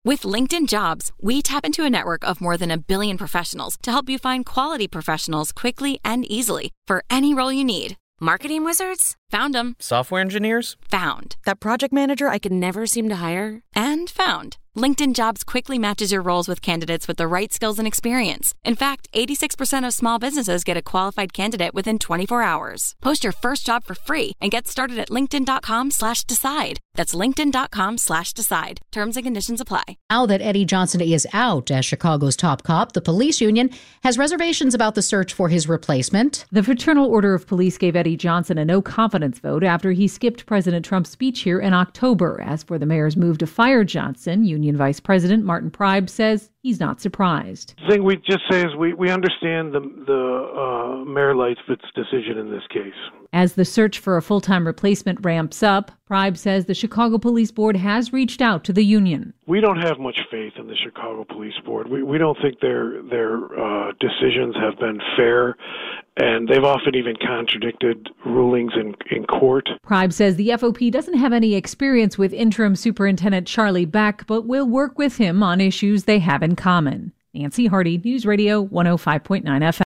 With LinkedIn Jobs, we tap into a network of more than 1 billion professionals to help you find quality professionals quickly and easily for any role you need. Marketing wizards? Found them. Software engineers? Found. That project manager I could never seem to hire? And found. LinkedIn Jobs quickly matches your roles with candidates with the right skills and experience. In fact, 86% of small businesses get a qualified candidate within 24 hours. Post your first job for free and get started at linkedin.com/decide. That's linkedin.com/decide. Terms and conditions apply. Now that Eddie Johnson is out as Chicago's top cop, the police union has reservations about the search for his replacement. The Fraternal Order of Police gave Eddie Johnson a no-confidence vote after he skipped President Trump's speech here in October. As for the mayor's move to fire Johnson, Union Vice President Martin Pribe says he's not surprised. The thing we just say is we understand the Mayor Lightfoot's decision in this case. As the search for a full-time replacement ramps up, Pribe says the Chicago Police Board has reached out to the union. We don't have much faith in the Chicago Police Board. We don't think their decisions have been fair, and they've often even contradicted rulings in court. Pribe says the FOP doesn't have any experience with interim superintendent Charlie Beck, but will work with him on issues they have in common. Nancy Hardy, News Radio 105.9 FM.